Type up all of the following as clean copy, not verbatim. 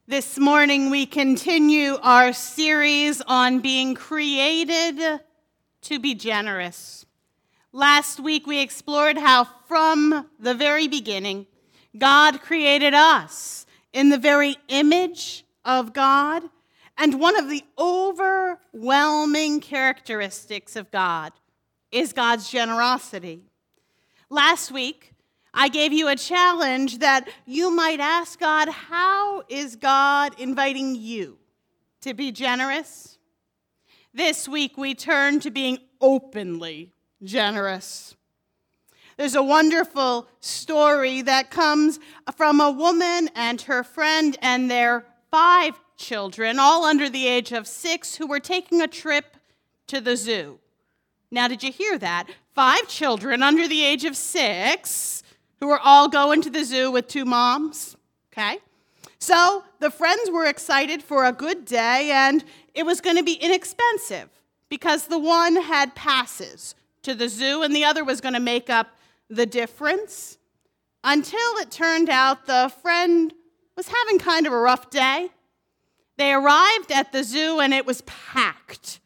This morning we continue our series on being created to be generous. Last week we explored how from the very beginning God created us in the very image of God, and one of the overwhelming characteristics of God is God's generosity. Last week I gave you a challenge that you might ask God, how is God inviting you to be generous? This week we turn to being openly generous. There's a wonderful story that comes from a woman and her friend and their 5 children, all under the age of 6, who were taking a trip to the zoo. Now, did you hear that? 5 children under the age of 6 who were all going to the zoo with 2 moms, okay? So the friends were excited for a good day, and it was going to be inexpensive because the one had passes to the zoo and the other was going to make up the difference, until it turned out the friend was having kind of a rough day. They arrived at the zoo and it was packed.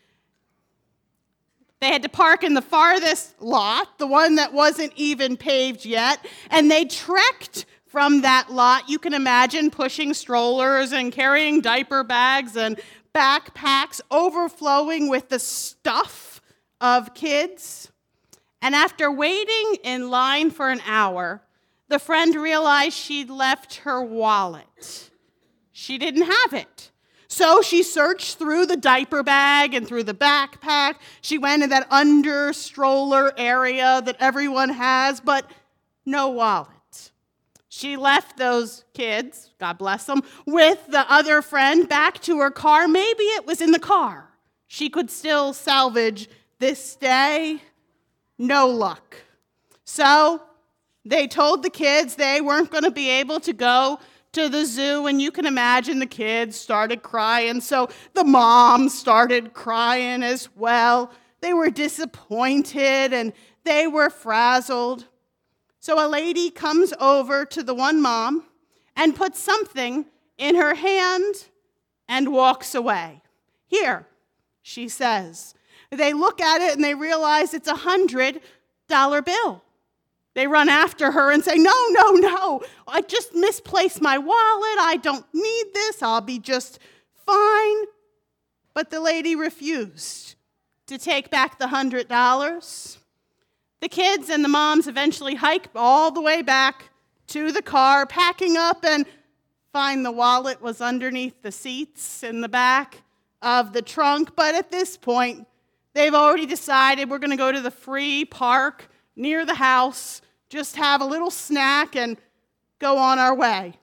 They had to park in the farthest lot, the one that wasn't even paved yet, and they trekked from that lot, you can imagine, pushing strollers and carrying diaper bags and backpacks overflowing with the stuff of kids. And after waiting in line for an hour, the friend realized she'd left her wallet. She didn't have it. So she searched through the diaper bag and through the backpack. She went in that under stroller area that everyone has, but no wallet. She left those kids, God bless them, with the other friend back to her car. Maybe it was in the car. She could still salvage this day. No luck. So they told the kids they weren't going to be able to go to the zoo, and you can imagine the kids started crying, so the moms started crying as well. They were disappointed and they were frazzled. So a lady comes over to the one mom and puts something in her hand and walks away. "Here," she says. They look at it and they realize it's a $100 bill. They run after her and say, no, I just misplaced my wallet. I don't need this. I'll be just fine. But the lady refused to take back the $100. The kids and the moms eventually hike all the way back to the car, packing up, and find the wallet was underneath the seats in the back of the trunk. But at this point, they've already decided we're going to go to the free park near the house, just have a little snack and go on our way.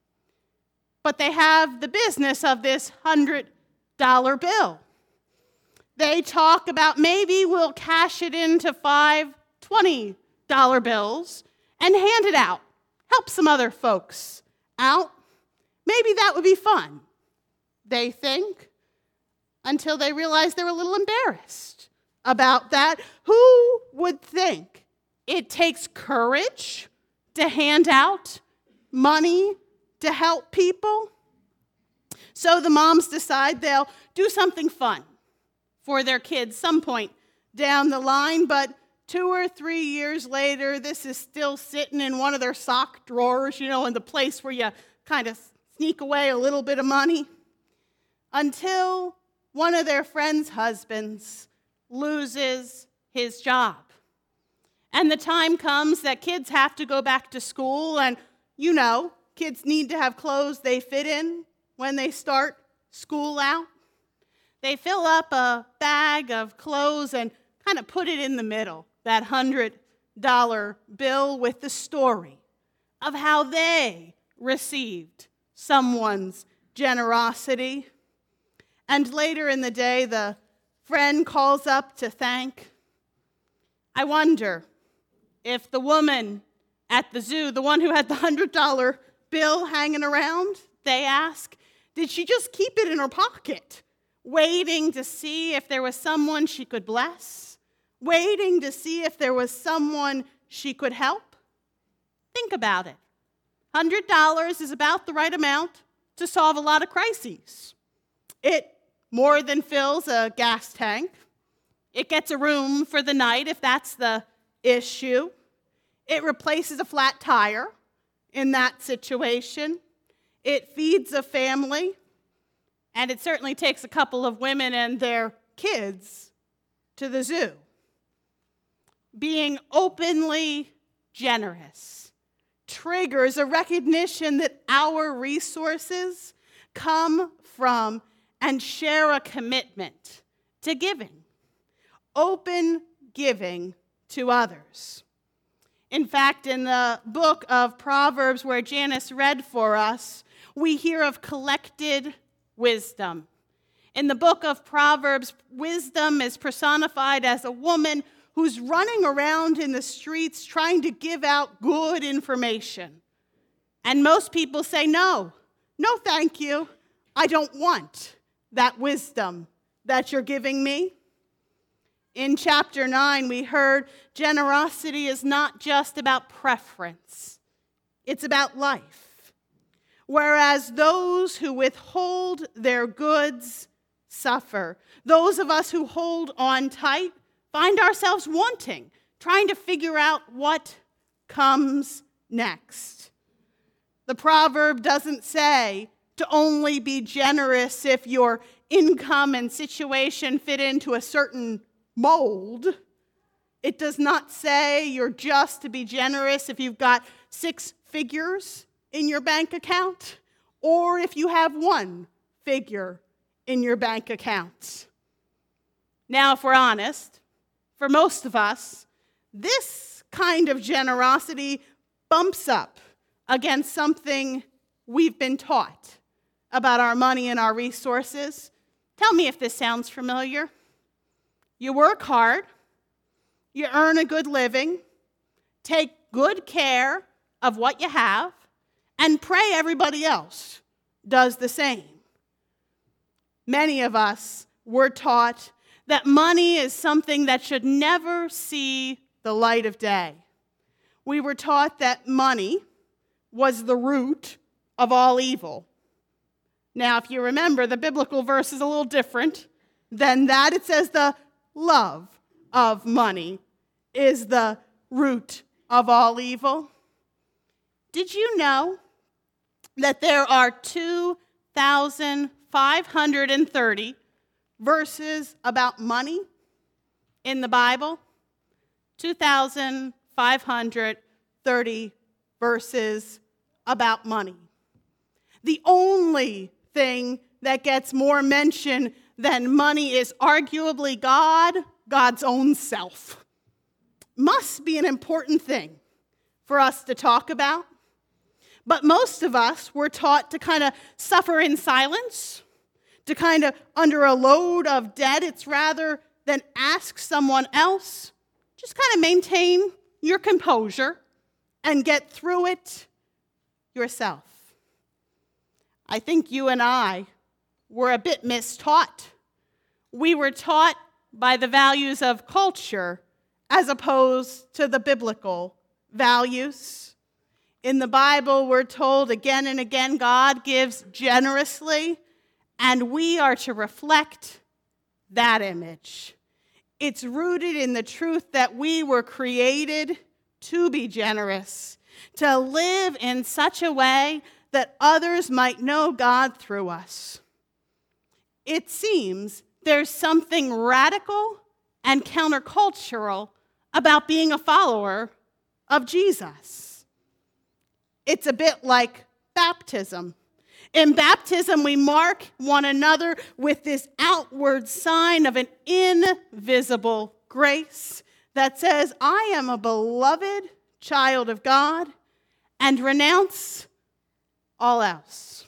But they have the business of this $100 bill. They talk about maybe we'll cash it into 5 $20 bills and hand it out. Help some other folks out. Maybe that would be fun, they think, until they realize they're a little embarrassed about that. Who would think it takes courage to hand out money to help people? So the moms decide they'll do something fun for their kids some point down the line, but 2 or 3 years later, this is still sitting in one of their sock drawers, in the place where you kind of sneak away a little bit of money, until one of their friends' husbands loses his job. And the time comes that kids have to go back to school, and kids need to have clothes they fit in when they start school out. They fill up a bag of clothes and kind of put it in the middle, that $100 bill, with the story of how they received someone's generosity. And later in the day, the friend calls up to thank. I wonder if the woman at the zoo, the one who had the $100 bill hanging around, they ask, did she just keep it in her pocket, waiting to see if there was someone she could bless, waiting to see if there was someone she could help? Think about it. $100 is about the right amount to solve a lot of crises. It more than fills a gas tank. It gets a room for the night if that's the issue. It replaces a flat tire in that situation. It feeds a family. And it certainly takes a couple of women and their kids to the zoo. Being openly generous triggers a recognition that our resources come from and share a commitment to giving. Open giving to others. In fact, in the book of Proverbs, where Janice read for us, we hear of collected wisdom. In the book of Proverbs, wisdom is personified as a woman who's running around in the streets trying to give out good information. And most people say, no, thank you. I don't want that wisdom that you're giving me. In chapter 9, we heard generosity is not just about preference. It's about life. Whereas those who withhold their goods suffer. Those of us who hold on tight find ourselves wanting, trying to figure out what comes next. The proverb doesn't say to only be generous if your income and situation fit into a certain mold. It does not say you're just to be generous if you've got 6 figures in your bank account, or if you have 1 figure in your bank account. Now, if we're honest, for most of us, this kind of generosity bumps up against something we've been taught about our money and our resources. Tell me if this sounds familiar. You work hard, you earn a good living, take good care of what you have, and pray everybody else does the same. Many of us were taught that money is something that should never see the light of day. We were taught that money was the root of all evil. Now, if you remember, the biblical verse is a little different than that. It says the love of money is the root of all evil. Did you know that there are 2,530 verses about money in the Bible? 2,530 verses about money. The only thing that gets more mention than money is arguably God's own self. Must be an important thing for us to talk about. But most of us were taught to kind of suffer in silence, to kind of under a load of debt. It's rather than ask someone else, just kind of maintain your composure and get through it yourself. I think you and I were a bit mistaught. We were taught by the values of culture as opposed to the biblical values. In the Bible, we're told again and again, God gives generously, and we are to reflect that image. It's rooted in the truth that we were created to be generous, to live in such a way that others might know God through us. It seems there's something radical and countercultural about being a follower of Jesus. It's a bit like baptism. In baptism, we mark one another with this outward sign of an invisible grace that says, I am a beloved child of God, and renounce all else.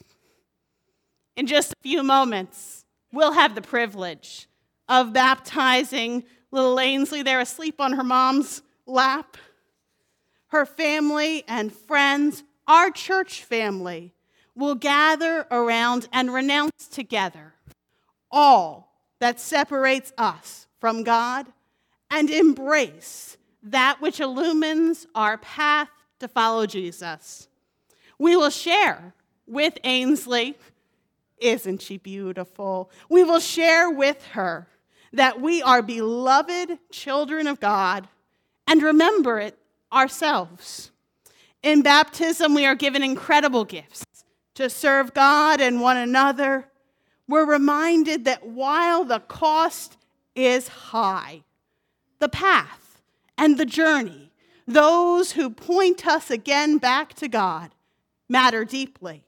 In just a few moments, we'll have the privilege of baptizing little Ainsley there asleep on her mom's lap. Her family and friends, our church family, will gather around and renounce together all that separates us from God and embrace that which illumines our path to follow Jesus. We will share with Ainsley. Isn't she beautiful? We will share with her that we are beloved children of God and remember it ourselves. In baptism, we are given incredible gifts to serve God and one another. We're reminded that while the cost is high, the path and the journey, those who point us again back to God, matter deeply.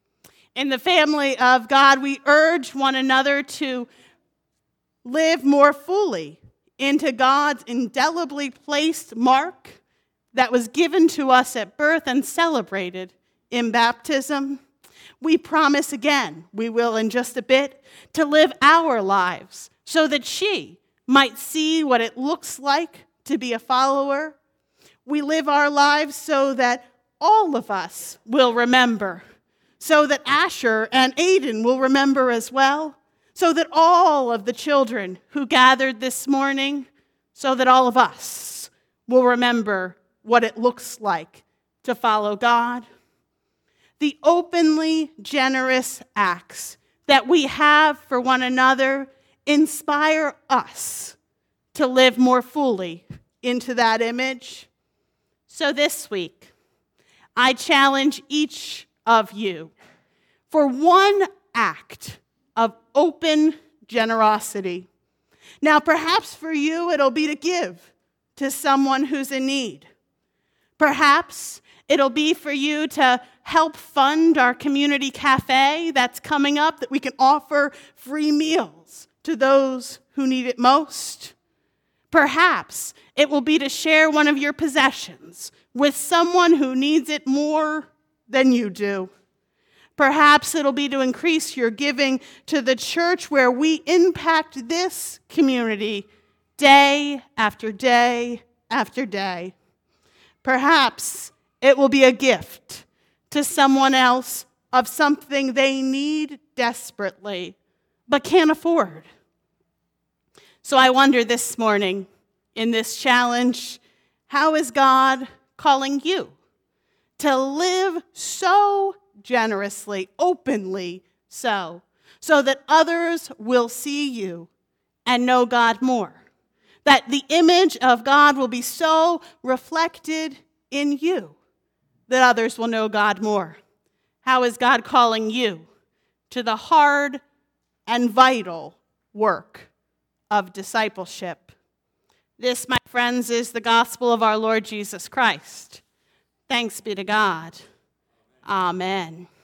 In the family of God, we urge one another to live more fully into God's indelibly placed mark that was given to us at birth and celebrated in baptism. We promise again, we will in just a bit, to live our lives so that she might see what it looks like to be a follower. We live our lives so that all of us will remember, so that Asher and Aiden will remember as well, so that all of the children who gathered this morning, so that all of us will remember what it looks like to follow God. The openly generous acts that we have for one another inspire us to live more fully into that image. So this week, I challenge each of you for one act of open generosity. Now, perhaps for you, it'll be to give to someone who's in need. Perhaps it'll be for you to help fund our community cafe that's coming up, that we can offer free meals to those who need it most. Perhaps it will be to share one of your possessions with someone who needs it more than you do. Perhaps it'll be to increase your giving to the church where we impact this community day after day after day. Perhaps it will be a gift to someone else of something they need desperately but can't afford. So I wonder this morning in this challenge, how is God calling you to live so generously, openly so that others will see you and know God more, that the image of God will be so reflected in you that others will know God more? How is God calling you to the hard and vital work of discipleship? This, my friends, is the gospel of our Lord Jesus Christ. Thanks be to God. Amen.